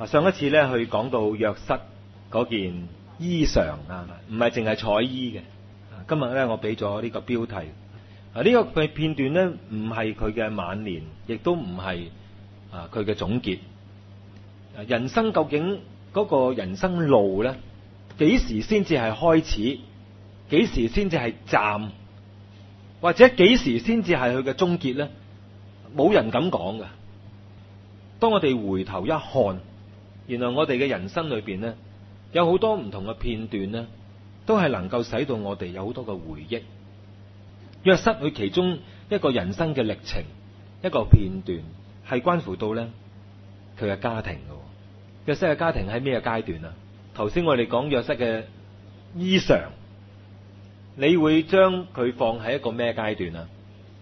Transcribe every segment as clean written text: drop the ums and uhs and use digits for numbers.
上一次咧去講到約瑟嗰件衣裳啊，唔係淨係彩衣嘅。今日咧我俾咗呢個標題。呢個片段咧唔係佢嘅晚年，亦都唔係佢嘅總結。人生究竟嗰個人生路咧，幾時先至係開始？幾時先至係站？或者幾時先至係佢嘅終結咧？冇人敢講㗎。當我哋回頭一看，原來我哋嘅人生裏邊咧，有好多唔同嘅片段咧，都係能夠使到我哋有好多嘅回憶。約瑟佢其中一個人生嘅歷程，一個片段係關乎到咧佢嘅家庭嘅。約瑟嘅家庭喺咩階段啊？頭先我哋講約瑟嘅衣裳，你會將佢放喺一個咩階段啊？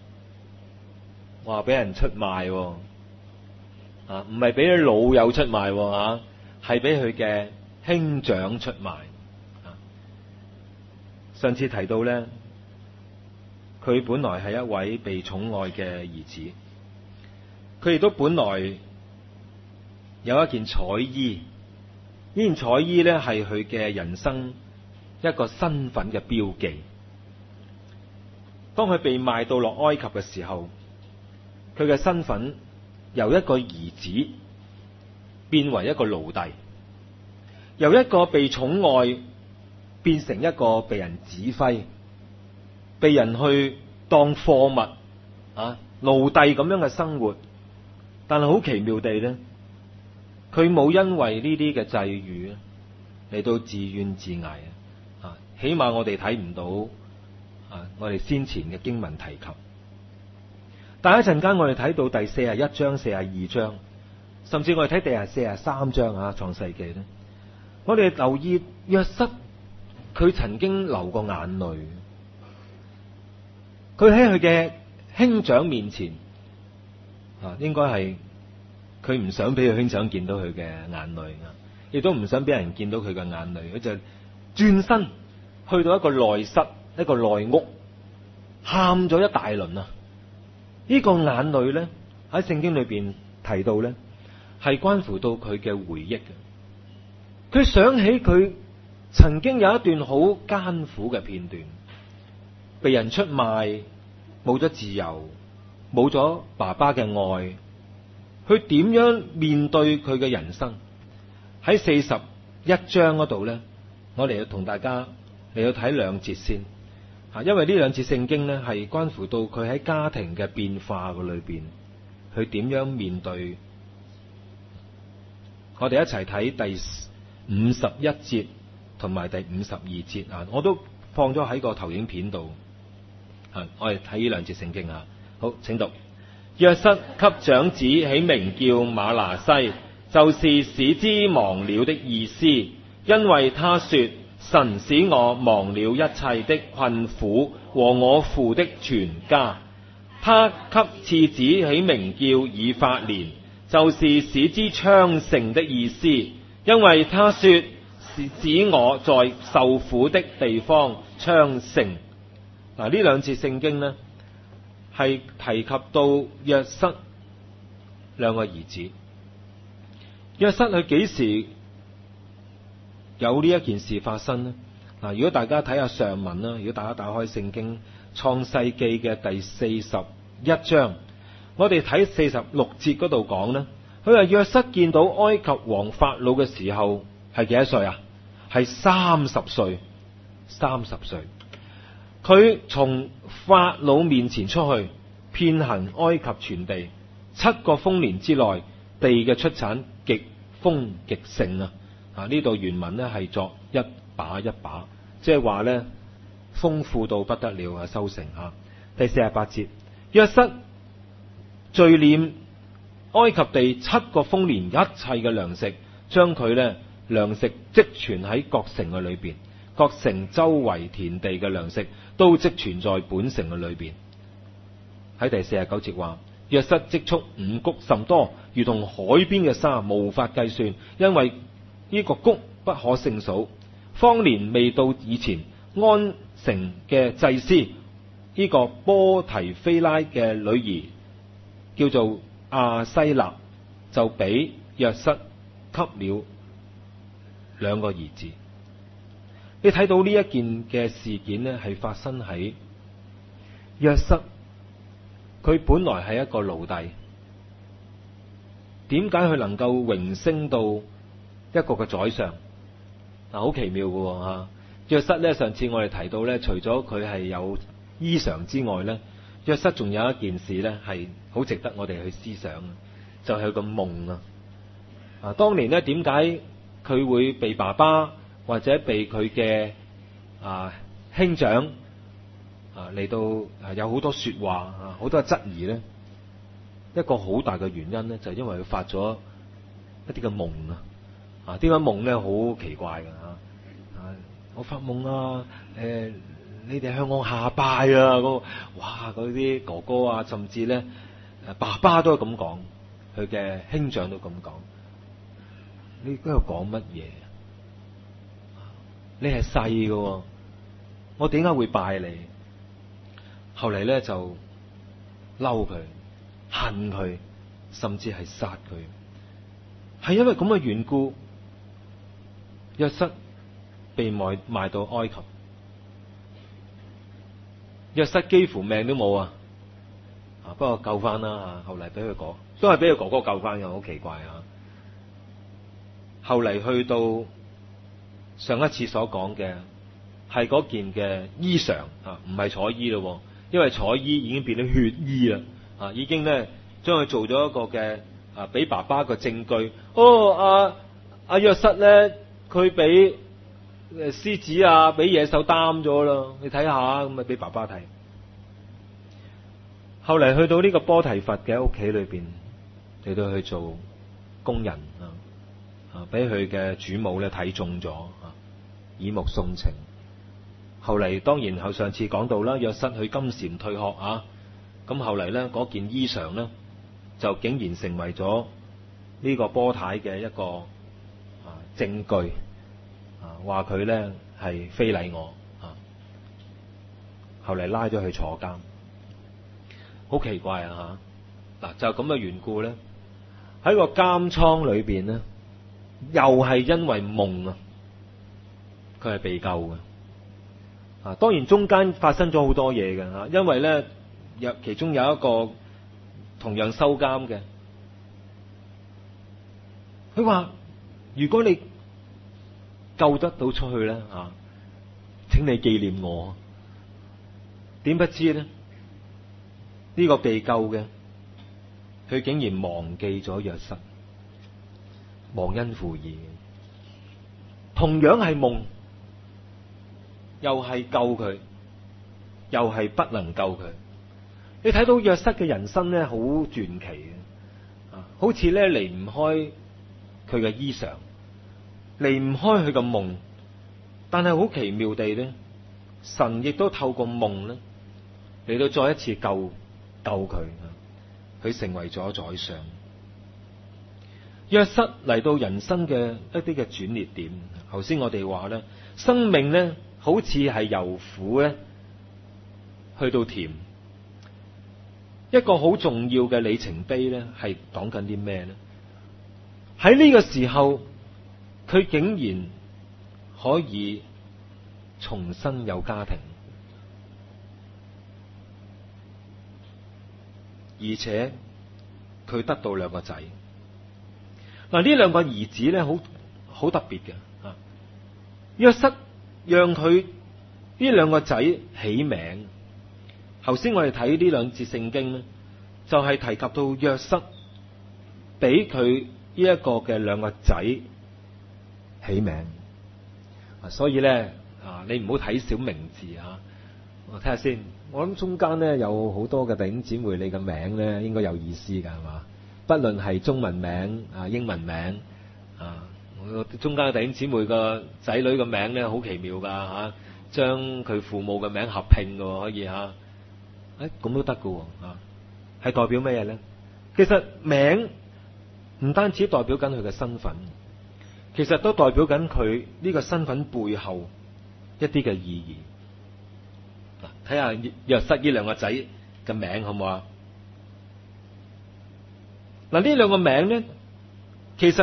話俾人出賣，唔係俾啲老友出賣，係俾佢嘅兄長出賣。上次提到咧，佢本來係一位被寵愛嘅兒子，佢亦都本來有一件彩衣，呢件彩衣咧係佢嘅人生一個身份嘅標記。當佢被賣到落埃及嘅時候，佢嘅身份由一個兒子變為一個奴隸，由一個被寵愛變成一個被人指揮、被人去當貨物奴隸咁樣嘅生活。但係好奇妙地咧，佢冇因為呢啲嘅際遇嚟到自怨自艾起碼我哋睇唔到我哋先前嘅經文提及。但係一陣間我哋睇到第41章、42章，甚至我哋睇第43章創世記咧，我哋留意約瑟佢曾經流過眼淚，佢喺佢嘅兄長面前應該係佢唔想俾佢兄長見到佢嘅眼淚，亦都唔想俾人見到佢嘅眼淚，佢就轉身去到一個內室、一個內屋，喊咗一大輪啊！呢個眼淚咧喺聖經裏邊提到咧，係關乎到佢嘅回憶嘅。佢想起佢曾經有一段好艱苦嘅片段，被人出賣，冇咗自由，冇咗爸爸嘅愛，佢點樣面對佢嘅人生？喺41章嗰度咧，我哋要同大家嚟到睇兩節先。因為呢兩節聖經咧係關乎到佢喺家庭嘅變化嘅裏邊，佢點樣面對。我哋一齊睇第51節同埋第52節我都放咗喺個投影片度。我哋睇呢兩節聖經好，請讀。約瑟給長子起名叫瑪拿西，就是使之忘了的意思，因為他說：神使我忘了一切的困苦和我父的全家。他給次子起名叫以法蓮，就是使之昌盛的意思，因為他說：使我在受苦的地方昌盛。呢兩節聖經呢，係提及到約瑟兩個兒子。約瑟佢幾時有呢一件事發生呢？如果大家睇下上文啦，如果大家打開聖經創世記嘅第41章，我哋睇46節嗰度講呢，佢話約瑟見到埃及王法老嘅時候係幾多歲啊？係30歲。30歲，佢從法老面前出去，遍行埃及全地，7個豐年之內，地嘅出產極豐極盛呢度原文呢係作一把一把，即係話呢豐富到不得了收成第48節，約瑟聚斂埃及地7個豐年一切嘅糧食，將佢呢糧食積存喺各城嘅裏邊，各城周圍田地嘅糧食都積存在本城嘅裏邊。喺第49節話，約瑟積蓄五穀甚多，如同海邊嘅沙，無法計算，因為呢個穀不可勝數。荒年未到以前，安城嘅祭司呢個波提菲拉嘅女兒叫做亞西納，就俾約瑟給了兩個兒子。你睇到呢一件嘅事件呢，係發生喺約瑟，佢本來係一個奴隸，點解佢能夠榮升到一個嘅宰相？好奇妙嘅吓。約瑟咧，上次我哋提到咧，除咗佢係有衣裳之外咧，約瑟仲有一件事咧係好值得我哋去思想，就係佢個夢啊！當年咧，點解佢會被爸爸或者被佢嘅兄長嚟到有好多說話好多質疑咧？一個好大嘅原因咧，就係因為佢發咗一啲嘅夢啊！點解夢咧好奇怪嘅吓？我發夢你哋向我下拜啊！哇，嗰啲哥哥啊，甚至咧爸爸都係咁講，佢嘅兄長都咁講。你喺度講乜嘢？你係細嘅，我點解會拜你？後嚟咧就嬲佢、恨佢，甚至係殺佢。係因為咁嘅緣故，約瑟被賣到埃及。約瑟幾乎命都冇啊！不過救翻啦，後嚟俾佢都係俾佢哥哥救翻嘅，好奇怪啊！後嚟去到上一次所講嘅係嗰件嘅衣裳唔係彩衣咯，因為彩衣已經變咗血衣啦，已經咧將佢做咗一個嘅俾爸爸個證據。約瑟咧，佢俾獅子俾野獸擔咗啦，你睇下咁俾爸爸睇。後嚟去到呢個波提乏嘅屋企裏邊嚟到去做工人俾佢嘅主母咧睇中咗耳目送情。後嚟當然後上次講到啦，約瑟去金蟬退學咁後嚟咧嗰件衣裳咧就竟然成為咗呢個波太嘅一個證據。話佢咧係非禮我後嚟拉咗去坐監，好奇怪嗱，就咁嘅緣故咧，喺個監倉裏邊咧，又係因為夢佢係被救嘅。當然中間發生咗好多嘢嘅因為咧其中有一個同樣收監嘅，佢話如果你救得到出去咧請你紀念我。點不知咧呢個被救嘅，佢竟然忘記咗約瑟，忘恩負義。同樣係夢，又係救佢，又係不能救佢。你睇到約瑟嘅人生咧，好傳奇嘅，好似咧離唔開佢嘅衣裳，離唔開佢嘅夢，但係好奇妙地咧，神亦都透過夢咧嚟到再一次救佢，佢成為咗宰相。約瑟嚟到人生嘅一啲嘅轉捩點。頭先我哋話咧，生命咧好似係由苦咧去到甜。一個好重要嘅里程碑咧，係講緊啲咩咧？喺呢個時候，佢竟然可以重新有家庭，而且佢得到兩個仔。嗱，呢兩個兒子咧，好特別嘅。約瑟讓佢呢兩個仔起名。頭先我哋睇呢兩節聖經咧，就係提及到約瑟俾佢呢一個嘅兩個仔起名。所以咧你唔好睇小名字我睇下先。我諗中間咧有好多嘅弟兄姊妹，你嘅名咧應該有意思噶，係嘛？不論係中文名英文名中間嘅弟兄姊妹個仔女嘅名咧好奇妙噶將佢父母嘅名合併嘅，可以咁都得嘅係代表咩嘢咧？其實名唔單止代表緊佢嘅身份，其實都代表緊佢呢個身份背後一啲嘅意義。睇下約瑟呢兩個仔嘅名好唔好啊？嗱，呢兩個名咧，其實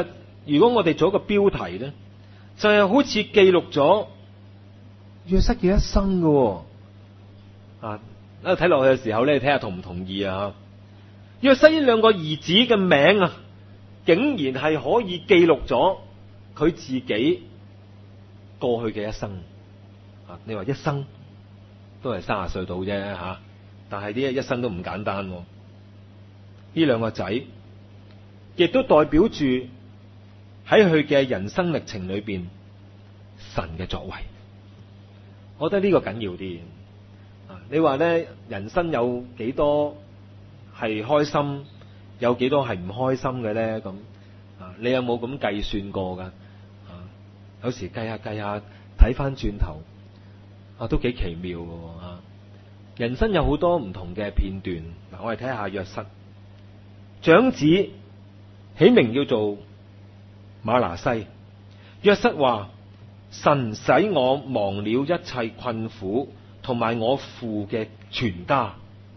如果我哋做一個標題咧，就係好似記錄咗約瑟嘅一生嘅。啊，睇落去嘅時候咧，睇下同唔同意啊？約瑟呢兩個兒子嘅名啊，竟然係可以記錄咗佢自己過去嘅一生。啊，你話一生都係30歲到啫吓，但係呢一生都唔簡單。呢兩個仔亦都代表住喺佢嘅人生歷程裏邊神嘅作為。我覺得呢個緊要啲。啊，你話咧，人生有幾多係開心，有幾多係唔開心嘅咧？咁啊，你有冇咁計算過噶？啊，有時計下計下，睇翻轉頭啊，都幾奇妙嘅啊！人生有好多唔同嘅片段。嗱，我哋睇下約瑟，長子起名叫做瑪拿西。約瑟話：神使我忘了一切困苦，同埋我父嘅全家。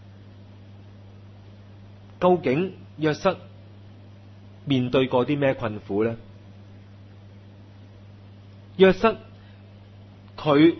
究竟約瑟面對過啲咩困苦呢？約瑟佢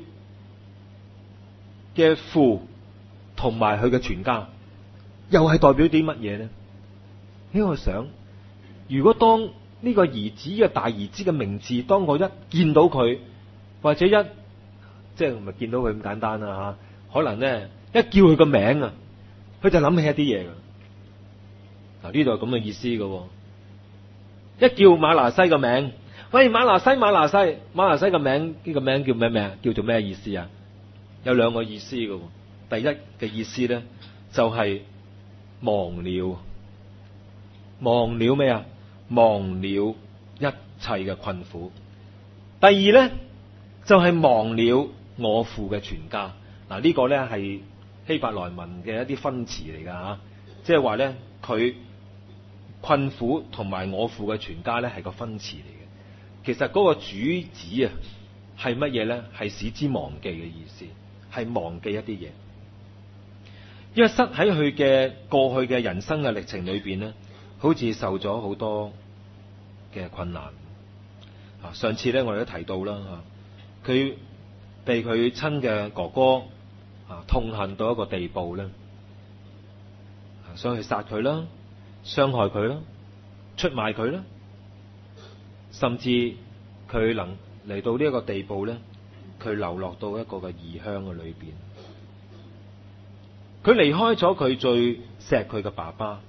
嘅父同埋佢嘅全家，又係代表啲乜嘢呢？喺我想，如果當呢個兒子嘅大兒子嘅名字，當我一見到佢，或者即係唔係見到佢咁簡單啊吓，可能咧一叫佢個名啊，佢就諗起一啲嘢噶。嗱，呢度係咁嘅意思噶。一叫瑪拿西個名，喂，瑪拿西，瑪拿西，瑪拿西個名，呢個名叫咩名？叫做咩意思啊？有兩個意思噶。第一嘅意思咧就係忘了，忘了咩啊？忘了一切嘅困苦。第二咧就係忘了我父嘅全家。嗱，呢個咧係希伯來文嘅一啲分詞嚟噶吓，即係話咧佢困苦同埋我父嘅全家咧係個分詞嚟嘅。其實嗰個主旨啊係乜嘢咧？係使之忘記嘅意思，係忘記一啲嘢。約瑟喺佢嘅過去嘅人生嘅歷程裏邊咧，好似受咗好多嘅困難。啊，上次咧我哋都提到啦，佢被佢親嘅哥哥痛恨到一個地步咧，想去殺佢啦，傷害佢啦，出賣佢啦，甚至佢能嚟到呢一個地步咧，佢流落到一個嘅異鄉嘅裏邊，佢離開咗佢最錫佢嘅爸爸，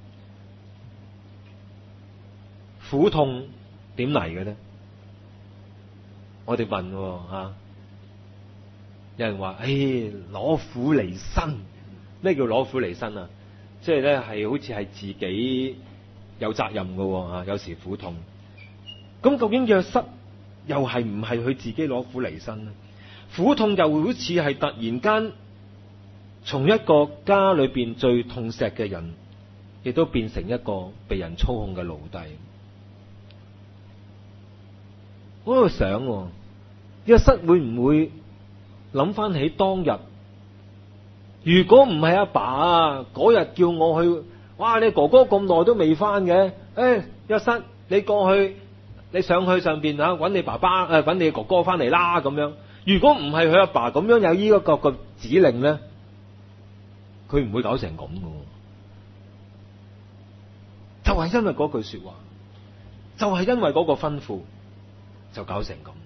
苦痛點嚟嘅咧？我哋問吓，有人話：攞苦離身。咩叫攞苦離身啊？即係咧係好似係自己有責任嘅吓，有時苦痛。咁究竟約瑟又係唔係佢自己攞苦離身呢？苦痛又好似係突然間從一個家裏邊最痛錫嘅人，亦都變成一個被人操控嘅奴隸。我喺度想，約瑟會唔會諗翻起當日，如果唔係阿爸嗰日叫我去，哇！你哥哥咁耐都未翻嘅，約瑟，你過去，你上去上邊揾你爸爸，揾你哥哥翻嚟啦咁樣。如果唔係佢阿爸咁樣有呢一個指令咧，佢唔會搞成咁嘅。就係因為嗰句說話，就係因為嗰個吩咐，就搞成咁。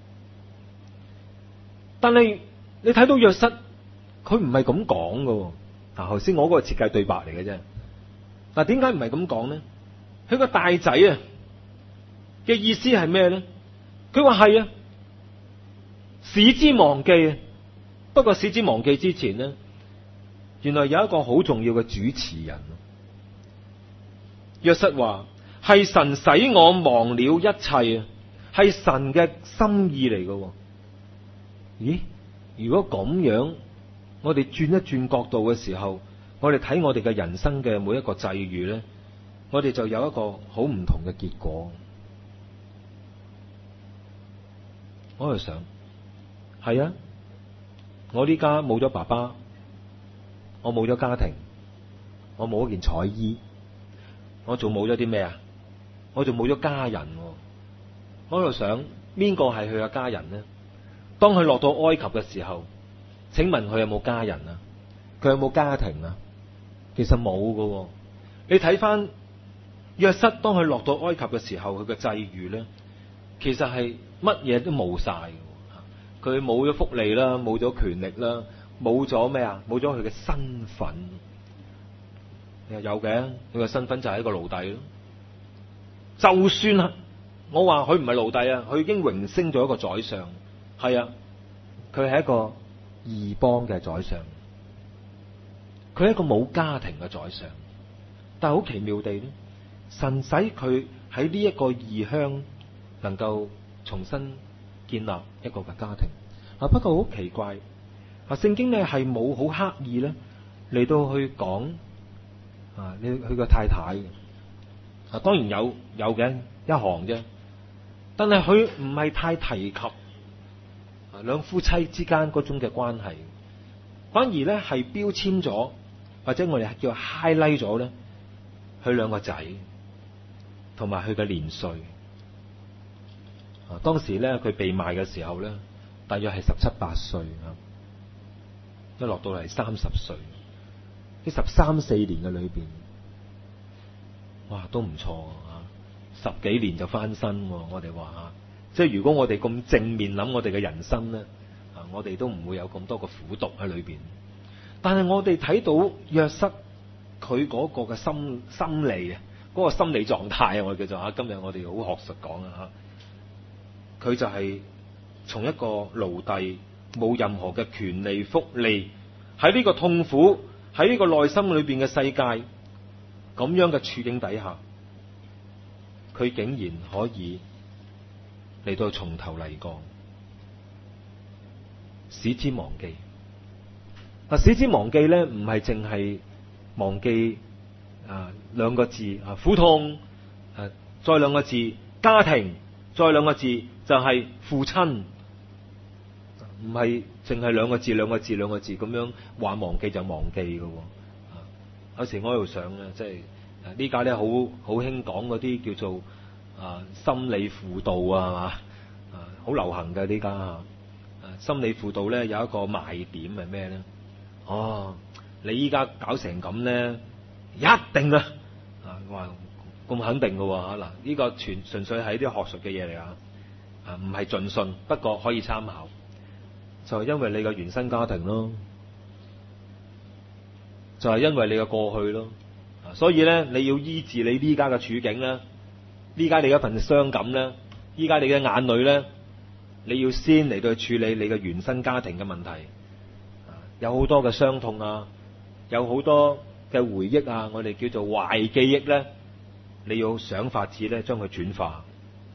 但係你睇到約瑟，佢唔係咁講嘅。嗱，頭先我嗰個設計對白嚟嘅啫。嗱，點解唔係咁講咧？佢個大仔啊嘅意思係咩咧？佢話係啊，使之忘記啊。不過使之忘記之前咧，原來有一個好重要嘅主持人。約瑟話係神使我忘了一切啊，係神嘅心意嚟嘅。咦？如果咁樣，我哋轉一轉角度嘅時候，我哋睇我哋嘅人生嘅每一個際遇咧，我哋就有一個好唔同嘅結果。我喺度想，係啊，我呢家冇咗爸爸，我冇咗家庭，我冇一件彩衣，我仲冇咗啲咩啊？我仲冇咗家人。 我喺度想，邊個係佢嘅家人呢？當佢落到埃及嘅時候，請問佢有冇家人啊？佢有冇家庭啊？其實冇噶。你睇翻約瑟，當佢落到埃及嘅時候，佢嘅際遇咧，其實係乜嘢都冇晒。佢冇咗福利啦，冇咗權力啦，冇咗咩啊？冇咗佢嘅身份。有嘅，佢嘅身份就係一個奴隸咯。就算啊，我話佢唔係奴隸啊，佢已經榮升咗一個宰相。係啊，佢係一個異邦嘅宰相，佢係一個冇家庭嘅宰相。但係好奇妙地咧，神使佢喺呢一個異鄉能夠重新建立一個嘅家庭。不過好奇怪，聖經咧係冇好刻意咧嚟到去講佢個太太嘅。當然有嘅一行啫，但係佢唔係太提及兩夫妻之間嗰種嘅關係，反而咧係標籤咗，或者我哋叫 highlight 咗咧，佢兩個仔同埋佢嘅年歲。當時咧佢被賣嘅時候咧，大約係17、18歲啊，一落到嚟30歲，呢13、14年嘅裏邊，哇，都唔錯啊！10幾年就翻身，我哋話即係如果我哋咁正面諗我哋嘅人生咧，我哋都唔會有咁多個苦毒喺裏邊。但係我哋睇到約瑟佢嗰個嘅心理啊，嗰個心理狀態啊，我哋叫做今日我哋好學術講啊，佢就係從一個奴隸冇任何嘅權利福利，喺呢個痛苦，喺呢個內心裏邊嘅世界咁樣嘅處境底下，佢竟然可以嚟到從頭嚟過，使之忘記。使之忘記咧，唔係淨係忘記兩個字苦痛，再兩個字家庭，再兩個字就係父親，唔係淨係兩個字咁樣話忘記就忘記嘅。有時我喺度想咧，即係呢家咧好興講嗰啲叫做心理輔導啊，好流行嘅呢家心理輔導咧有一個賣點係咩咧？你依家搞成咁咧，一定啊！話咁肯定嘅喎，嗱，呢個純粹係啲學術嘅嘢嚟啊，唔係盡信，不過可以參考。就係因為你嘅原生家庭咯，就係因為你嘅過去咯，所以咧你要醫治你呢家嘅處境咧，呢家你一份傷感咧，依家你嘅眼淚咧，你要先嚟到處理你嘅原生家庭嘅問題。有好多嘅傷痛啊，有好多嘅回憶啊，我哋叫做壞記憶咧，你要想法子咧將佢轉化。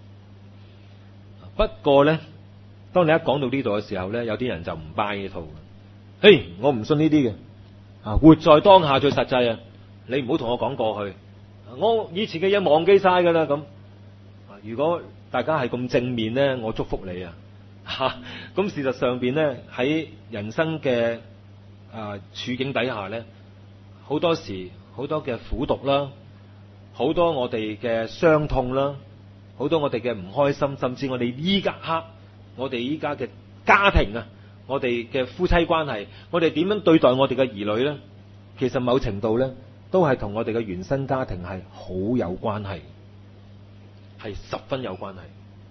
不過咧，當你一講到呢度嘅時候咧，有啲人就唔 buy 呢套。嘿，我唔信呢啲嘅，活在當下最實際啊！你唔好同我講過去，我以前嘅嘢忘記晒噶啦咁。如果大家係咁正面咧，我祝福你啊！咁事實上邊咧喺人生嘅處境底下咧，好多時好多嘅苦毒啦，好多我哋嘅傷痛啦，好多我哋嘅唔開心，甚至我哋依家我哋依家嘅家庭啊，我哋嘅夫妻關係，我哋點樣對待我哋嘅兒女咧？其實某程度咧，都係同我哋嘅原生家庭係好有關係，係十分有關係。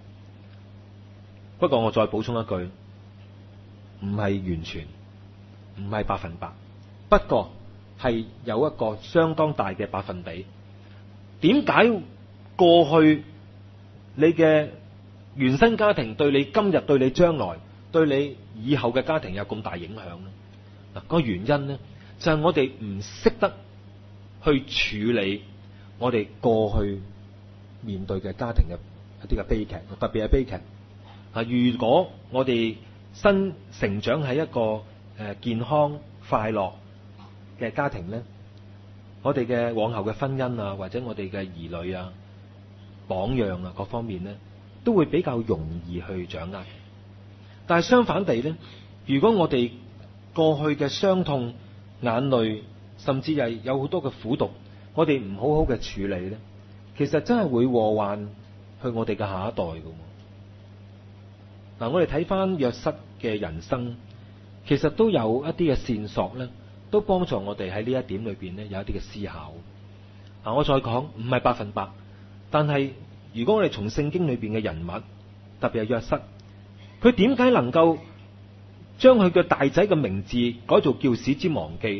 不過我再補充一句，唔係完全，唔係100%，不過係有一個相當大嘅百分比。點解過去你嘅原生家庭對你今日、對你將來、對你以後嘅家庭有咁大影響呢？嗱，個原因呢，就係我哋唔識得去處理我哋過去面對嘅家庭嘅一啲嘅悲劇，特別係悲劇。如果我哋新成長喺一個健康快樂嘅家庭咧，我哋嘅往後嘅婚姻啊，或者我哋嘅兒女啊、榜樣啊各方面咧，都會比較容易去掌握。但係相反地咧，如果我哋過去嘅傷痛、眼淚，甚至係有好多嘅苦毒，我哋唔好好嘅處理咧，其實真係會禍患去我哋嘅下一代㗎。 嗱，我哋睇翻約瑟嘅人生，其實都有一啲嘅線索咧，都幫助我哋喺呢一點裏邊咧有一啲嘅思考。嗱，我再講，唔係100%，但係如果我哋從聖經裏邊嘅人物，特別係約瑟，佢點解能夠將佢嘅大仔嘅名字改做叫使之忘記？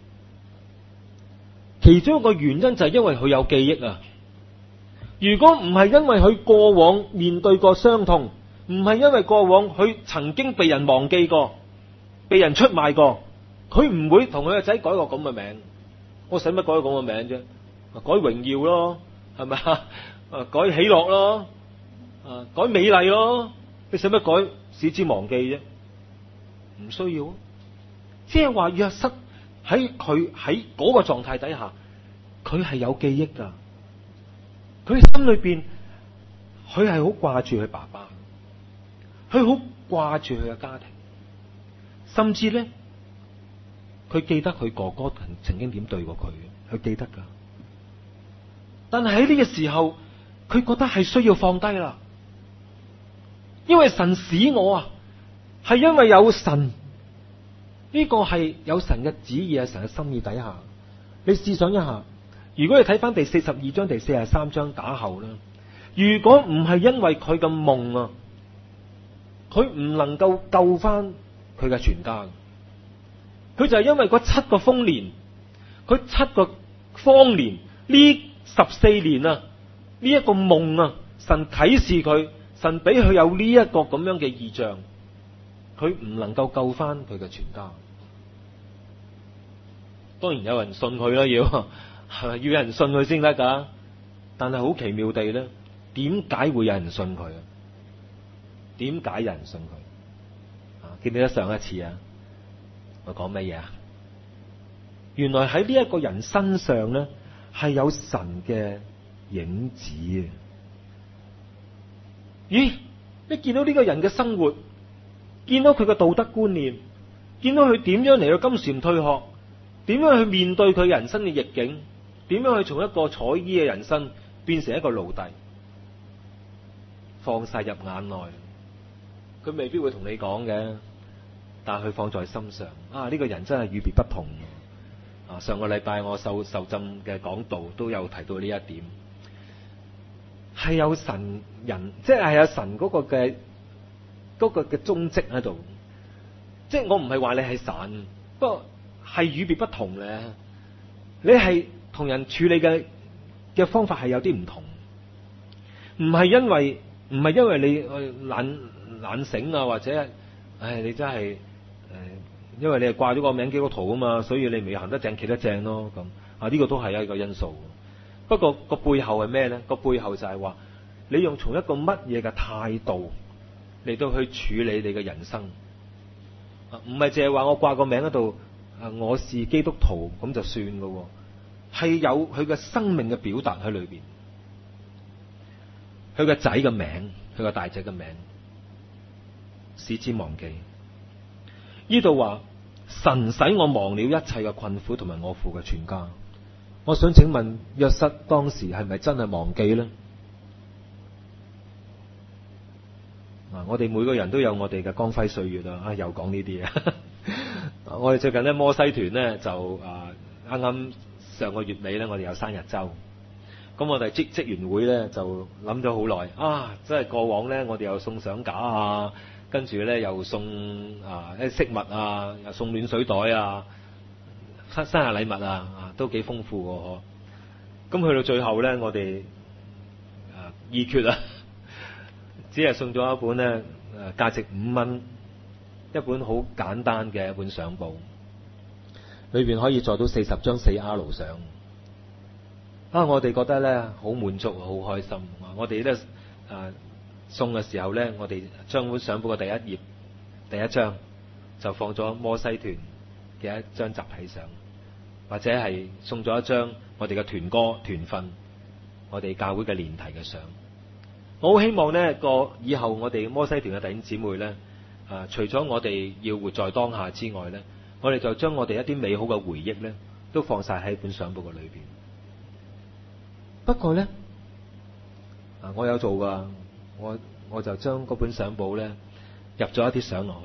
其中一個原因就係因為佢有記憶啊！如果唔係因為佢過往面對過傷痛，唔係因為過往佢曾經被人忘記過、被人出賣過，佢唔會同佢個仔改個咁嘅名。我使乜改個咁嘅名啫？改榮耀咯，係咪啊？改喜樂咯，改美麗咯。你使乜改使之忘記啫？唔需要。即係話約瑟喺佢喺嗰個狀態底下，佢係有記憶噶。佢心裏邊，佢係好掛住佢爸爸，佢好掛住佢嘅家庭，甚至咧，佢記得佢哥哥曾經點對過佢，佢記得噶。但係喺呢個時候，佢覺得係需要放低啦，因為神使我啊，係因為有神，呢個係有神嘅旨意，係神嘅心意底下。你試想一下，如果你睇翻第42章、第43章打後啦，如果唔係因為佢嘅夢啊，佢唔能夠救翻佢嘅全家，佢就係因為嗰7個豐年，佢7個荒年，呢14年啊，呢一個夢啊，神啟示佢，神俾佢有呢一個咁樣嘅異象，佢唔能夠救翻佢嘅全家。當然有人信佢啦，要有人信佢先得噶。但係好奇妙地咧，點解會有人信佢啊？點解有人信佢？記唔記得上一次啊？我講乜嘢啊？原來喺呢一個人身上咧，係有神嘅影子啊！咦？你見到呢個人嘅生活，見到佢嘅道德觀念，見到佢點樣嚟到金蟬退殼，點樣去面對佢人生嘅逆境，點樣去從一個彩衣嘅人生變成一個奴隸，放晒入眼內。佢未必會同你講嘅，但係佢放在心上。呢個人真係與別不同。上個禮拜我受浸嘅講道都有提到呢一點，係有神人，即係有神嗰個嘅蹤跡喺度。即係我唔係話你係神，不過係與別不同咧。你係同人處理嘅方法係有啲唔同，唔係因為你懶醒啊，或者你真係因為你係掛咗個名基督徒啊嘛，所以你未行得正企得正咯。咁呢個都係一個因素。不過個背後係咩咧？個背後就係話你用從一個乜嘢嘅態度嚟到去處理你嘅人生，唔係淨係話我掛個名嗰度我是基督徒咁就算噶，係有佢嘅生命嘅表達喺裏邊。佢個仔嘅名，佢個大仔嘅名，使之忘記。呢度話神使我忘了一切嘅困苦同埋我父嘅全家。我想請問約瑟當時係咪真係忘記呢？我哋每個人都有我哋嘅光輝歲月啊！又講呢啲啊！我哋最近咧摩西團咧就啱啱上個月尾咧，我哋有生日周。咁我哋職員會咧就諗咗好耐真係過往咧，我哋又送相架啊，跟住咧又送一啲飾物啊，又送暖水袋啊，生日禮物啊，都幾豐富喎。咁去到最後咧，我哋議決啊，只係送咗一本咧價值5蚊，一本好簡單嘅一本相簿，裏邊可以載到40張4R 相。我哋覺得咧好滿足，好開心。我哋咧送嘅時候咧，我哋將本相簿嘅第一頁第一張就放咗摩西團嘅一張集體相，或者係送咗一張我哋嘅團歌團訓，我哋教會嘅練題嘅相。我好希望呢以後我哋摩西團嘅弟兄姊妹咧，除咗我哋要活在當下之外咧，我哋就將我哋一啲美好嘅回憶咧，都放晒喺本相簿嘅裏邊。不過咧，我有做噶，我就將嗰本相簿咧入咗一啲相落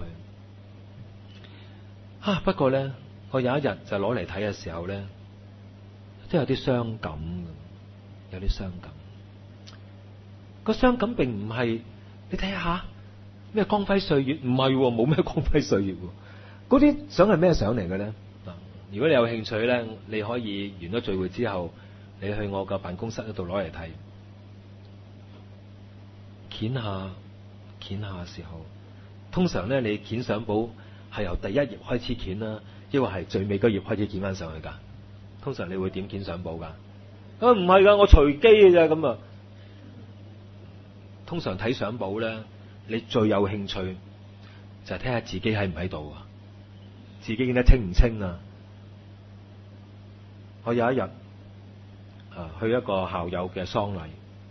去。不過咧，我有一日就攞嚟睇嘅時候咧，都有啲傷感嘅，有啲傷感。個傷感並唔係你睇下咩光輝歲月，唔係，冇咩光輝歲月。嗰啲相係咩相嚟嘅咧？如果你有興趣咧，你可以完咗聚會之後，你去我個辦公室嗰度攞嚟睇。掀下嘅時候，通常咧你掀相簿係由第一頁開始掀啦，抑或係最尾嗰頁開始掀翻上去噶？通常你會點掀相簿噶？唔係噶，我隨機嘅啫咁啊。通常睇相簿咧，你最有興趣就係睇下自己喺唔喺度啊，自己見得清唔清啊？我有一日去一個校友嘅喪禮，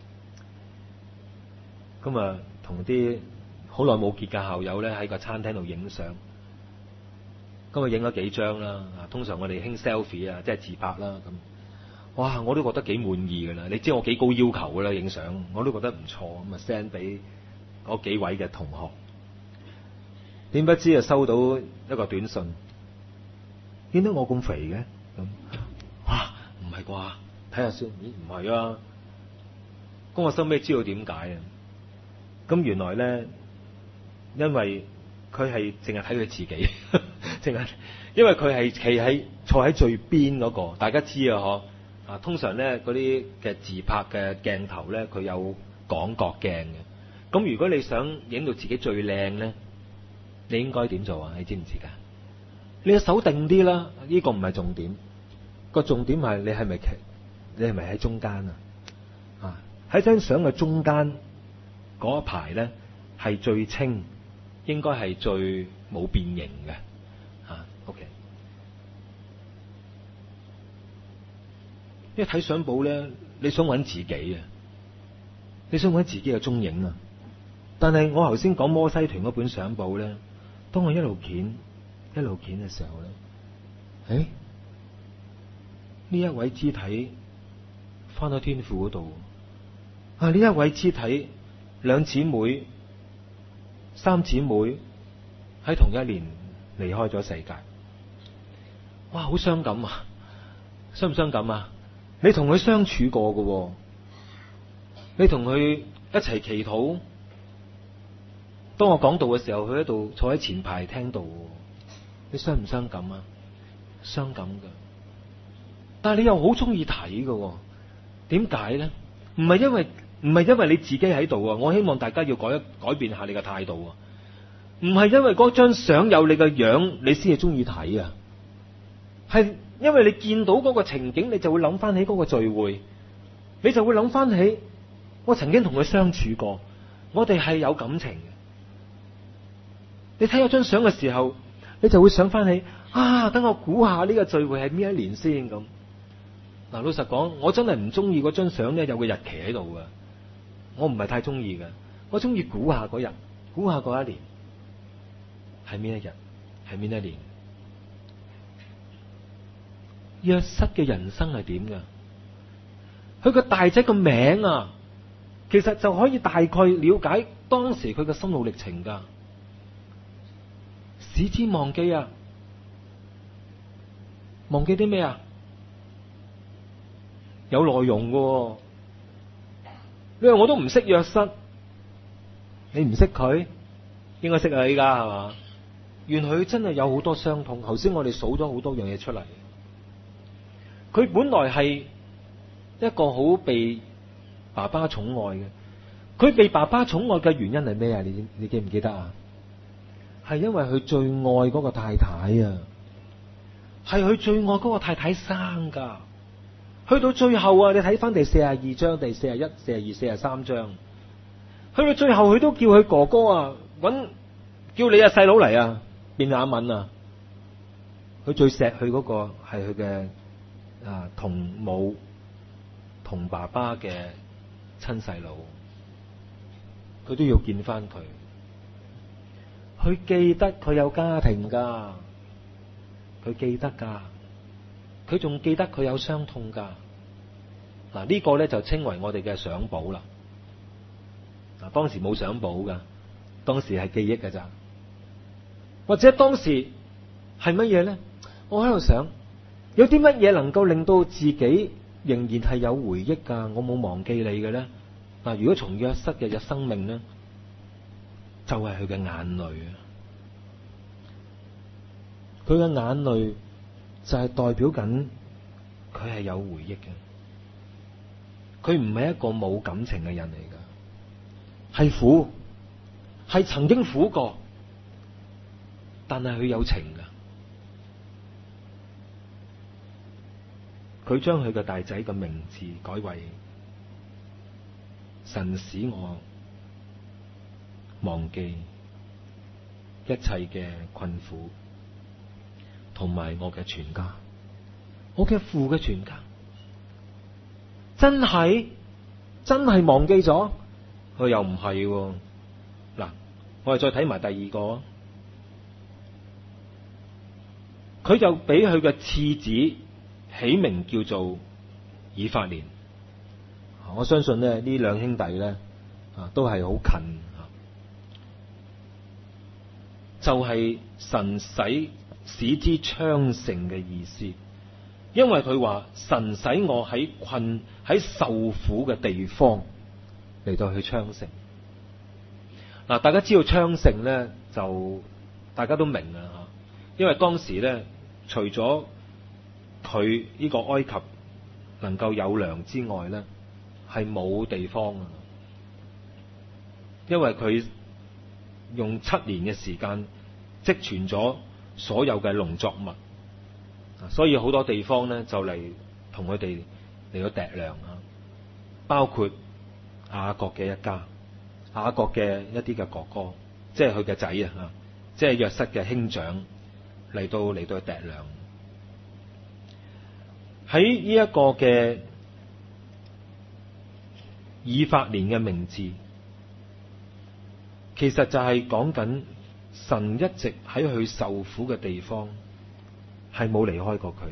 咁啊同啲好耐冇見嘅校友咧喺個餐廳度影相，咁啊影咗幾張啦。通常我哋興 selfie 啊，即係自拍啦咁。哇！我都覺得幾滿意噶啦，你知我幾高要求噶啦，影相我都覺得唔錯，咁啊 send 俾嗰幾位嘅同學。點不知啊收到一個短信，見到我咁肥嘅咁，哇！唔係啩？睇下先，咦？唔係啊！咁我收尾知道點解啊？咁原來咧，因為佢係淨係睇佢自己，淨係因為佢係坐喺最邊嗰個，大家知啊嗬。通常咧嗰啲嘅自拍嘅鏡頭咧，佢有廣角鏡嘅。咁如果你想影到自己最靚咧，你應該點做啊？你知唔知噶？你嘅手定啲啦，呢個唔係重點。個重點係你係咪喺中間啊？喺張相嘅中間嗰一排咧係最清，應該係最冇變形嘅。OK。因為睇相簿咧，你想揾自己啊，你想揾自己嘅蹤影啊。但係我頭先講摩西團嗰本相簿咧，當我一路捲嘅時候咧，呢一位肢體翻到天父嗰度，呢一位肢體兩姊妹、三姊妹喺同一年離開咗世界，哇！好傷感啊，傷唔傷感啊？你同佢相處過嘅，你同佢一齊祈禱。當我講道嘅時候，佢喺度坐喺前排聽道。你傷唔傷感啊？傷感嘅。但係你又好中意睇嘅，點解咧？唔係因為你自己喺度啊！我希望大家要改變下你嘅態度啊！唔係因為嗰張相有你嘅樣，你先係中意睇啊！係因為你見到嗰個情景，你就會諗翻起嗰個聚會，你就會諗翻起我曾經同佢相處過，我哋係有感情嘅。你睇咗張相嘅時候，你就會想翻起等我估下呢個聚會係邊一年先咁。嗱，老實講，我真係唔中意嗰張相咧有個日期喺度噶，我唔係太中意嘅。我中意估下嗰日，估下嗰一年係邊一日，係邊一年。約瑟嘅人生係點噶？佢個大仔個名啊，其實就可以大概了解當時佢嘅心路歷程噶。使之忘記啊，忘記啲咩啊？有內容嘅。因為我都唔識約瑟，你唔識佢，應該識啊！依家係嘛？原來佢真係有好多傷痛。頭先我哋數咗好多樣嘢出嚟。佢本來係一個好被爸爸寵愛嘅，佢被爸爸寵愛嘅原因係咩啊？你記唔記得啊？係因為佢最愛嗰個太太啊，係佢最愛嗰個太太生噶。去到最後啊，你睇翻第42章、第41、42、43章，去到最後佢都叫佢哥哥啊，叫你細佬嚟啊，便雅憫啊。佢最錫佢嗰個係佢嘅同母同爸爸嘅親細佬，佢都要見翻佢。佢記得佢有家庭噶，佢記得噶，佢仲記得佢有傷痛噶。嗱，呢個咧就稱為我哋嘅相簿啦。當時冇相簿噶， 當時係記憶㗎咋，或者當時係乜嘢咧？我喺度想，有啲乜嘢能夠令到自己仍然係有回憶㗎？我冇忘記你嘅咧。嗱，如果從約瑟嘅生命咧，就係佢嘅眼淚啊！佢嘅眼淚就係代表緊佢係有回憶嘅。佢唔係一個冇感情嘅人嚟㗎，係苦，係曾經苦過，但係佢有情㗎。佢將佢嘅大仔嘅名字改為神使我忘記一切嘅困苦，同埋我嘅全家，我嘅父嘅全家，真係忘記咗？佢又唔係喎。嗱，我哋再睇埋第二個，佢就俾佢嘅次子起名叫做以法蓮。我相信咧，呢兩兄弟咧都係好近，就係神使之昌盛嘅意思。因為佢話神使我喺受苦嘅地方嚟到去昌盛。嗱，大家知道昌盛咧，就大家都明啦吓。因為當時咧，除咗佢呢個埃及能夠有糧之外咧，係冇地方啊。因為佢用7年嘅時間積存咗所有嘅農作物，所以好多地方咧就嚟同佢哋嚟到糴糧啊。包括雅各嘅一家，雅各嘅一啲嘅哥哥，即係佢嘅仔啊，即係約瑟嘅兄長嚟到糴糧。喺呢一個嘅以法蓮嘅名字，其實就係講緊神一直喺佢受苦嘅地方係冇離開過佢。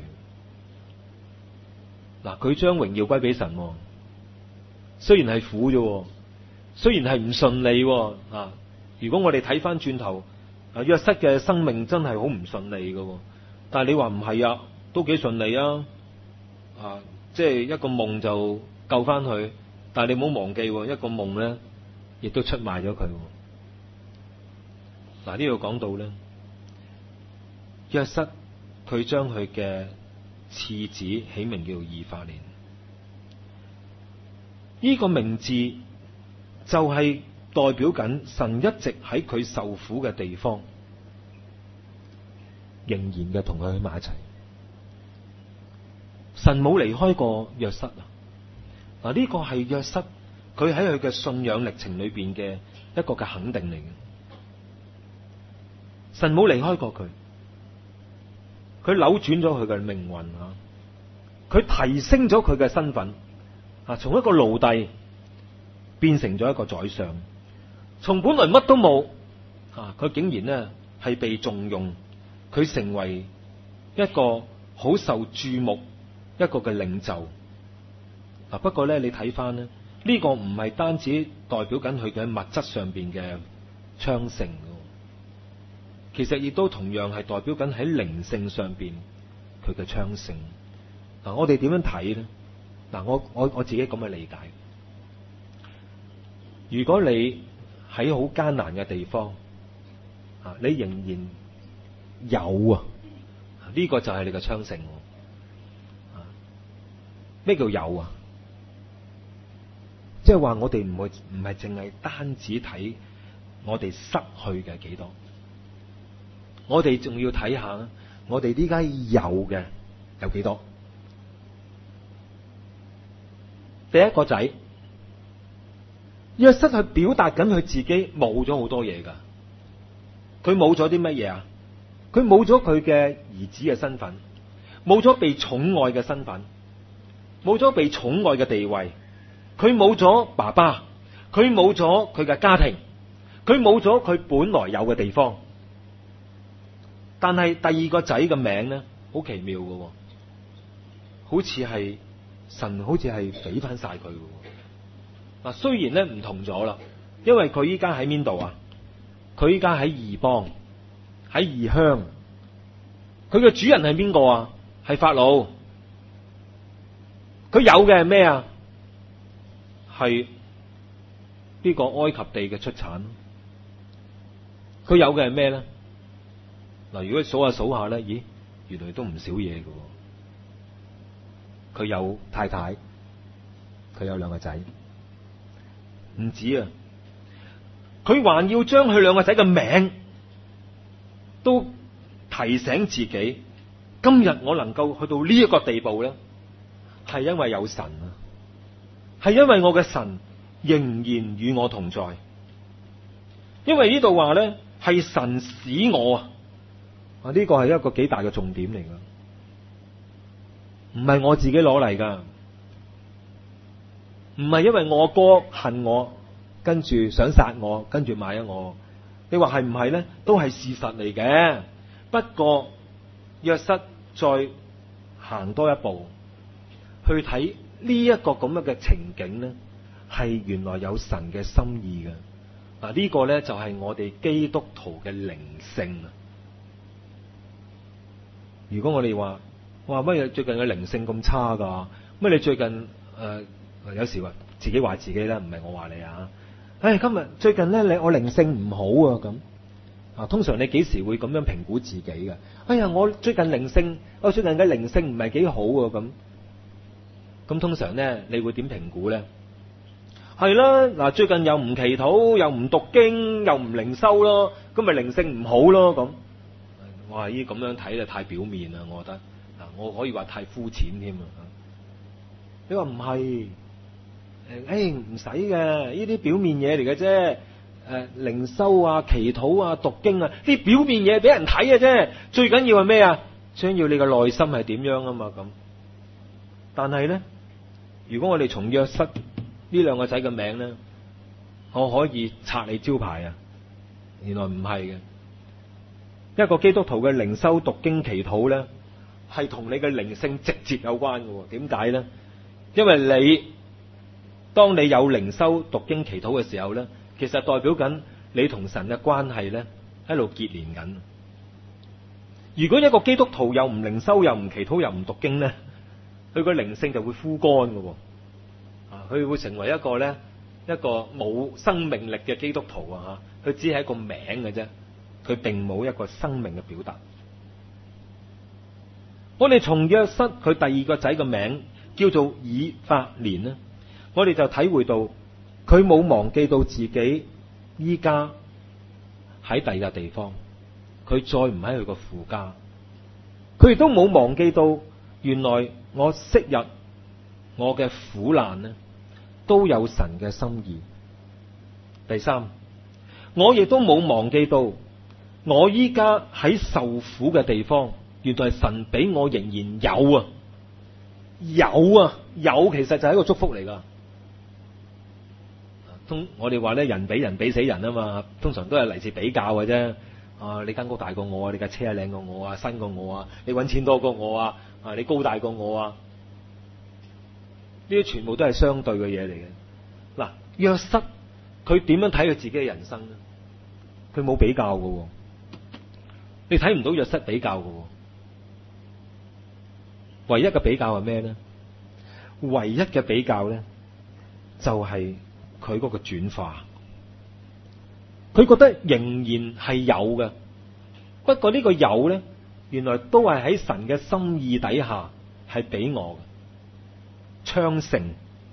嗱，佢將榮耀歸俾神，雖然係苦啫，雖然係唔順利啊。如果我哋睇翻轉頭，約瑟嘅生命真係好唔順利嘅，但係你話唔係啊，都幾順利啊。即係一個夢就救翻佢，但係你唔好忘記，一個夢咧亦都出賣咗佢。嗱，呢度講到咧，約瑟佢將佢嘅次子起名叫以法蓮。呢個名字就係代表緊神一直喺佢受苦嘅地方，仍然嘅同佢喺埋一齊。神冇離開過約瑟啊！嗱，呢個係約瑟佢喺佢嘅信仰歷程裏邊嘅一個嘅肯定嚟嘅。神冇離開過佢，佢扭轉咗佢嘅命運啊！佢提升咗佢嘅身份啊，從一個奴隸變成咗一個宰相，從本來乜都冇啊，佢竟然呢係被重用，佢成為一個好受注目一個嘅領袖。嗱，不過咧，你睇翻呢，呢個唔係單止代表緊佢嘅物質上邊嘅昌盛，其實亦都同樣係代表緊喺靈性上邊佢嘅昌盛。嗱，我哋點樣睇呢？嗱，我自己咁嘅理解，如果你喺好艱難嘅地方啊，你仍然有啊，呢個就係你嘅昌盛。咩叫有啊？即係話我哋唔係淨係單止睇我哋失去嘅幾多，我哋仲要睇下我哋依家有嘅有幾多。第一個仔約瑟去表達緊佢自己冇咗好多嘢噶，佢冇咗啲乜嘢啊？佢冇咗佢嘅兒子嘅身份，冇咗被寵愛嘅身份，冇咗被寵愛嘅地位，佢冇咗爸爸，佢冇咗佢嘅家庭，佢冇咗佢本來有嘅地方。但係第二個仔嘅名咧，好奇妙嘅，好似係神好似係俾翻晒佢嘅。嗱，雖然咧唔同咗啦，因為佢依家喺邊度啊？ 佢依家喺異邦，喺異鄉，佢嘅主人係邊個啊？係法老。佢有嘅係咩啊？係呢個埃及地嘅出產。佢有嘅係咩咧？嗱，如果數下咧，咦，原來都唔少嘢嘅。佢有太太，佢有兩個仔，唔止啊！佢還要將佢兩個仔嘅名都提醒自己。今日我能夠去到呢一個地步咧，係因為有神啊，係因為我嘅神仍然與我同在。因為呢度話咧，係神使我啊，呢個係一個幾大嘅重點嚟噶，唔係我自己攞嚟噶，唔係因為我哥恨我，跟住想殺我，跟住買咗我。你話係唔係咧？都係事實嚟嘅。不過約瑟再行多一步，去睇呢一個咁樣嘅情景咧，係原來有神嘅心意嘅。嗱，呢個咧就係我哋基督徒嘅靈性啊！如果我哋話乜嘢最近嘅靈性咁差噶？乜你最近有時話自己話自己啦，唔係我話你啊！今日最近咧我靈性唔好啊咁啊！通常你幾時會咁樣評估自己嘅？我最近嘅靈性唔係幾好啊咁通常咧你會點評估咧？係啦，嗱，最近又唔祈禱，又唔讀經，又唔靈修咯，咁咪靈性唔好咯咁。哇！呢咁樣睇就太表面啦，我覺得我可以話太膚淺添啊！你話唔係？唔使嘅，呢啲表面嘢嚟嘅啫。靈修啊、祈禱啊、讀經啊，啲表面嘢俾人睇嘅啫。最緊要係咩啊？最緊要你嘅內心係點樣啊嘛咁。但係咧，如果我哋從約瑟呢兩個仔嘅名咧，我可以拆你招牌啊！原來唔係嘅，一個基督徒嘅靈修、讀經、祈禱咧，係同你嘅靈性直接有關嘅。點解咧？因為當你有靈修、讀經、祈禱嘅時候咧，其實代表緊你同神嘅關係咧，一路結連緊。如果一個基督徒又唔靈修、又唔祈禱、又唔讀經咧，佢個靈性就會枯乾嘅。佢會成為一個冇生命力嘅基督徒啊！佢只係一個名嘅啫，佢並冇一個生命嘅表達。我哋從約瑟佢第二個仔嘅名叫做以法蓮呢，我哋就體會到佢冇忘記到自己依家喺第二個地方，佢再唔喺佢個父家，佢亦都冇忘記到原來我昔日我嘅苦難呢都有神嘅心意。第三，我亦都冇忘記到我依家喺受苦嘅地方，原來神俾我仍然有啊，有其實就係一個祝福嚟噶。我哋話咧，人比人比死人啊嘛，通常都係嚟自比較嘅啫。你間屋大過我啊，你架車靚過我啊，新過我啊，你搵錢多過我啊，你高大過我啊，呢啲全部都係相對嘅嘢嚟嘅。嗱，約瑟佢點樣睇佢自己嘅人生咧？佢冇比較嘅，你睇唔到約瑟比較嘅。唯一嘅比較係咩咧？唯一嘅比較咧，就係佢嗰個轉化。佢覺得仍然係有嘅，不過呢個有咧，原來都係喺神嘅心意底下係俾我嘅，昌盛、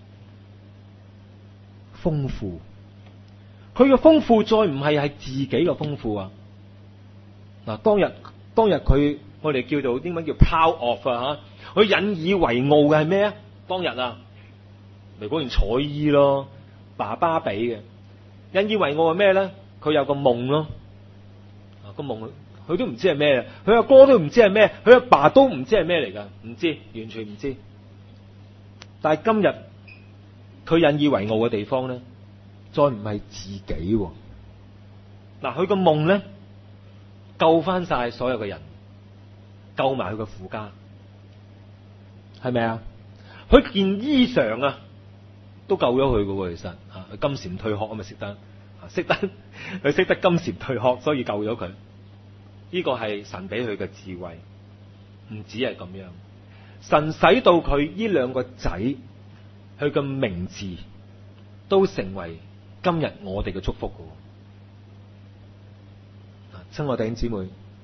豐富。佢嘅豐富再唔係自己嘅豐富啊！嗱，當日佢我哋叫做英文叫 proud of 啊，佢引以為傲嘅係咩啊？當日啊，咪嗰件彩衣咯，爸爸俾嘅。引以為傲係咩咧？佢有個夢咯，個夢佢都唔知係咩，佢阿哥都唔知係咩，佢阿爸都唔知係咩嚟噶，唔知，完全唔知。但係今日佢引以為傲嘅地方咧，再唔係自己。嗱，佢個夢咧，救翻晒所有嘅人，救埋佢個父家，係咪啊？佢件衣裳啊，都救咗佢噶喎。其實佢金蟬脫殼啊，咪識得佢識得金蟬脫殼，所以救咗佢。呢個係神俾佢嘅智慧，唔止係咁樣。神使到佢呢兩個仔，佢嘅名字都成為今日我哋嘅祝福嘅。親愛弟兄姊妹，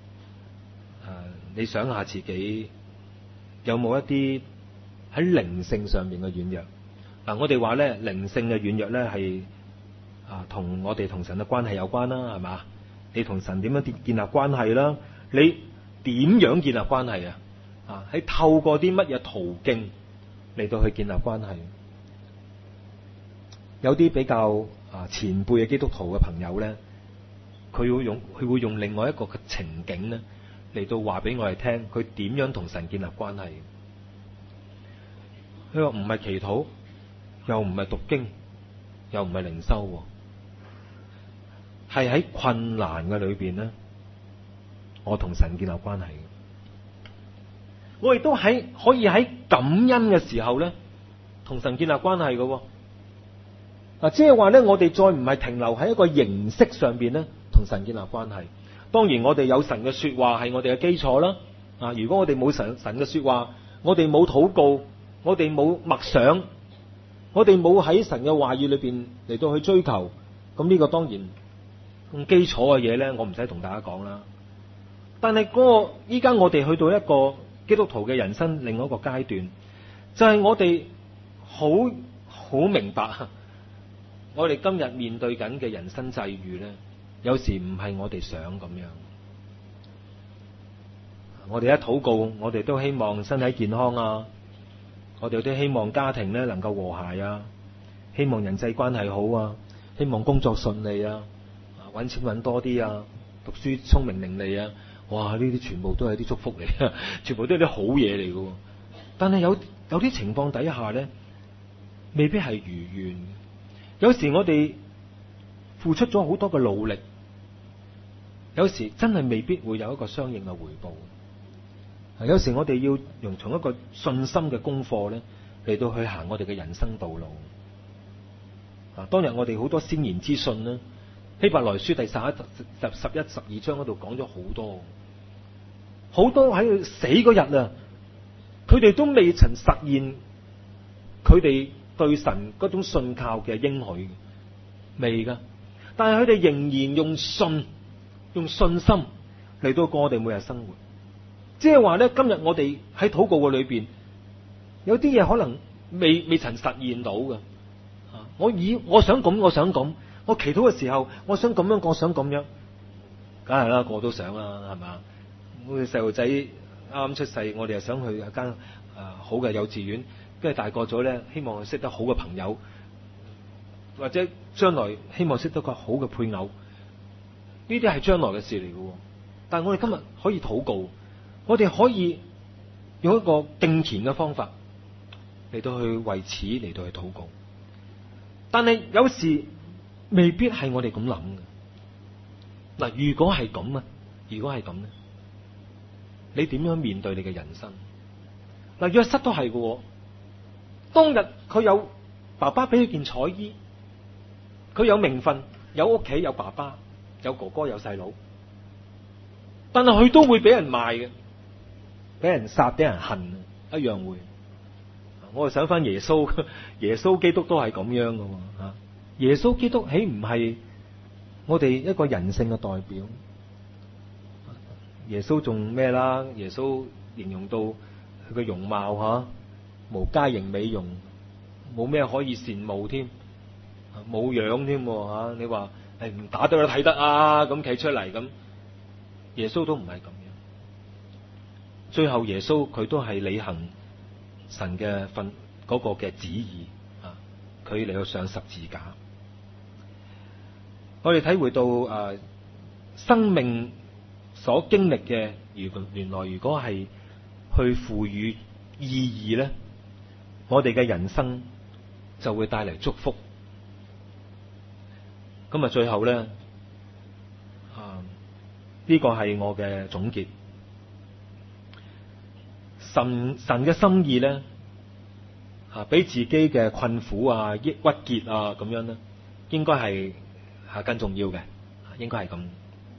你想下自己有冇一啲喺靈性上面嘅軟弱？我哋話咧，靈性嘅軟弱咧係同我哋同神嘅關係有關啦，係嘛？你同神點樣建立關係啦？你點樣建立關係啊？喺透過啲乜嘢途徑嚟到去建立關係？有啲比較前輩嘅基督徒嘅朋友咧，佢會用另外一個嘅情景咧嚟到話俾我哋聽，佢點樣同神建立關係？佢話唔係祈禱，又唔係讀經，又唔係靈修，係喺困難嘅裏邊咧，我同神建立關係。我亦都可以喺感恩嘅時候咧，同神建立關係嘅。即係話咧，我哋再唔係停留喺一個形式上邊咧，同神建立關係。當然，我哋有神嘅說話係我哋嘅基礎啦。如果我哋冇神嘅說話，我哋冇禱告，我哋冇默想，我哋冇喺神嘅話語裏邊嚟到去追求，咁呢個當然咁基礎嘅嘢咧，我唔使同大家講啦。但係依家我哋去到一個基督徒嘅人生另外一個階段，就係我哋好明白，我哋今日面對緊嘅人生際遇咧，有時唔係我哋想咁樣。我哋一禱告，我哋都希望身體健康啊，我哋都希望家庭咧能夠和諧啊，希望人際關係好啊，希望工作順利啊，搵錢搵多啲啊，讀書聰明伶俐啊。哇！呢啲全部都係啲祝福嚟，全部都係啲好嘢嚟嘅。但係有啲情況底下咧，未必係如願。有時我哋付出咗好多嘅努力，有時真係未必會有一個相應嘅回報。有時我哋要用從一個信心嘅功課咧嚟到去行我哋嘅人生道路。當日我哋好多先賢之信啦，希伯來書第11、12章嗰度講咗好多喺佢死嗰日啊，佢哋都未曾實現佢哋對神嗰種信靠嘅應許，未噶。但係佢哋仍然用信心嚟到過我哋每日生活。即係話咧，今日我哋喺禱告嘅裏邊，有啲嘢可能未曾實現到嘅。我想咁，我祈禱嘅時候，我想咁樣，我想咁樣，梗係啦，個個都想啦，係嘛？好似細路仔啱啱出世，我哋又想去一間好嘅幼稚園，跟住大個咗咧，希望識得好嘅朋友，或者將來希望識得個好嘅配偶，呢啲係將來嘅事嚟嘅。但係我哋今日可以禱告，我哋可以用一個敬虔嘅方法嚟到去為此嚟到去禱告。但係有時未必係我哋咁諗嘅。嗱，如果係咁咧，你點樣面對你嘅人生？嗱，約瑟都係嘅。當日佢有爸爸俾佢件彩衣，佢有名分，有屋企，有爸爸，有哥哥，有細佬，但係佢都會俾人賣嘅，俾人殺，俾人恨，一樣會。我就想翻耶穌基督都係咁樣嘅。耶穌基督豈唔係我哋一個人性嘅代表？耶穌仲咩啦？耶穌形容到佢嘅容貌無佳形美容，冇咩可以羨慕添，冇樣添你話唔打得都睇得啊，咁企出嚟咁。耶穌都唔係咁樣。最後耶穌佢都係履行神嘅嗰個嘅旨意佢嚟到上十字架。我哋體會到生命所經歷嘅，原來如果係去賦予意義咧，我哋嘅人生就會帶嚟祝福。咁啊，最後咧呢個係我嘅總結。神嘅心意咧俾自己嘅困苦抑鬱結咁樣咧，應該係更重要嘅，應該係咁。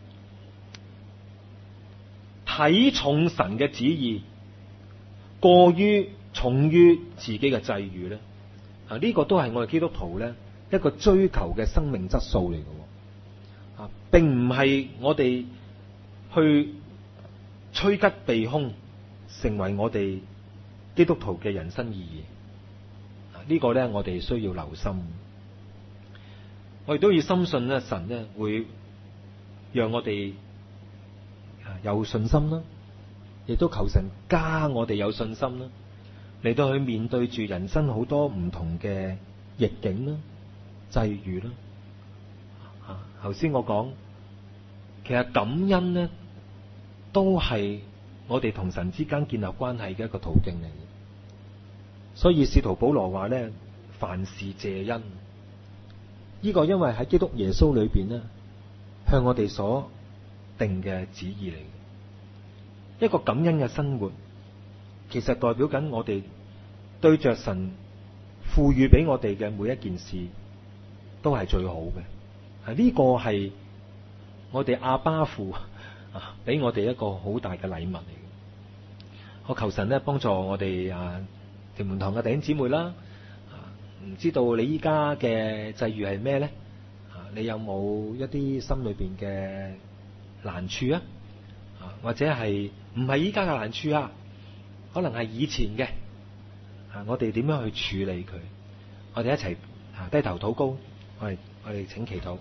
睇重神嘅旨意，過於重於自己嘅際遇咧，呢個都係我哋基督徒咧一個追求嘅生命質素嚟嘅，並唔係我哋去趨吉避凶，成為我哋基督徒嘅人生意義。呢個咧我哋需要留心，我亦都要深信咧神咧會讓我哋有信心啦，亦都求神加我哋有信心啦，嚟到去面對住人生好多唔同嘅逆境啦、際遇啦。頭先我講，其實感恩咧都係我哋同神之間建立關係嘅一個途徑嚟嘅。所以使徒保羅話咧，凡事謝恩。呢個因為喺基督耶穌裏邊咧，向我哋所定嘅旨意嚟嘅。一個感恩嘅生活，其實代表緊我哋對着神賦予俾我哋嘅每一件事，都係最好嘅。呢個係我哋阿爸父俾我哋一個好大嘅禮物嚟嘅。我求神咧幫助我哋屯門堂嘅弟兄姊妹啦。唔知道你依家嘅際遇係咩咧？你有冇一啲心裏邊嘅難處啊？或者係唔係依家嘅難處啊？可能係以前嘅。我哋點樣去處理佢？我哋一齊低頭禱告，我哋請祈禱。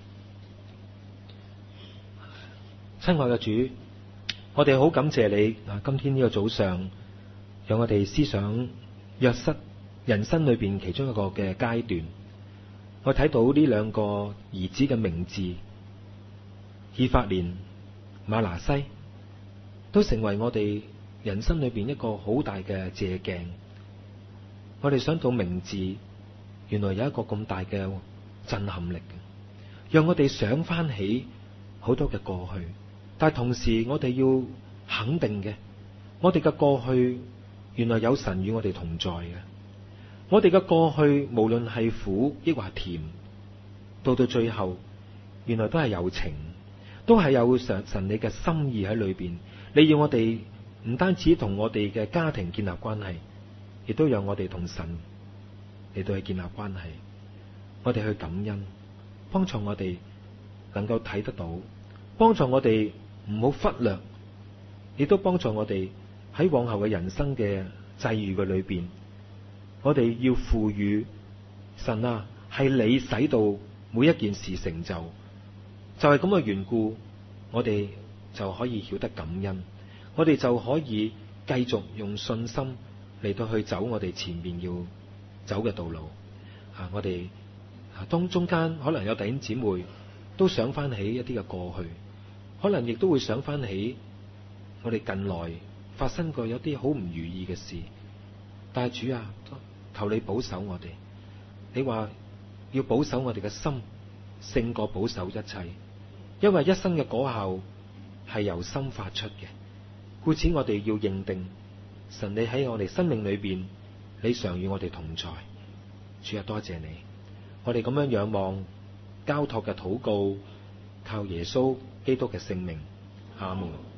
親愛嘅主，我哋好感謝你今天呢個早上，讓我哋思想約瑟人生裏邊其中一個嘅階段。我睇到呢兩個兒子嘅名字以法蓮、瑪拿西，都成為我哋人生裏邊一個好大嘅借鏡。我哋想到名字原來有一個咁大嘅震撼力，讓我哋想翻起好多嘅過去。但係同時我哋要肯定嘅，我哋嘅過去原來有神與我哋同在嘅。我哋嘅過去無論係苦抑或甜，到最後原來都係有情，都係有神你嘅心意喺裏邊。你要我哋唔單止同我哋嘅家庭建立關係，亦都讓我哋同神嚟到去建立關係。我哋去感恩，幫助我哋能夠睇得到，幫助我哋唔好忽略，亦都幫助我哋喺往後嘅人生嘅際遇嘅裏邊，我哋要賦予神係你使到每一件事成就，就係咁嘅緣故，我哋就可以曉得感恩，我哋就可以繼續用信心嚟到去走我哋前面要走嘅道路。我哋當中間可能有弟兄姊妹都想翻起一啲嘅過去，可能亦都會想翻起我哋近來發生過有啲好唔如意嘅事。但係主求你保守我哋，你話要保守我哋嘅心勝過保守一切，因為一生嘅果效係由心發出嘅。故此我哋要認定神你喺我哋生命裏邊，你常與我哋同在。主多謝你，我哋咁樣仰望交託嘅禱告，靠耶穌基督嘅聖名，阿門。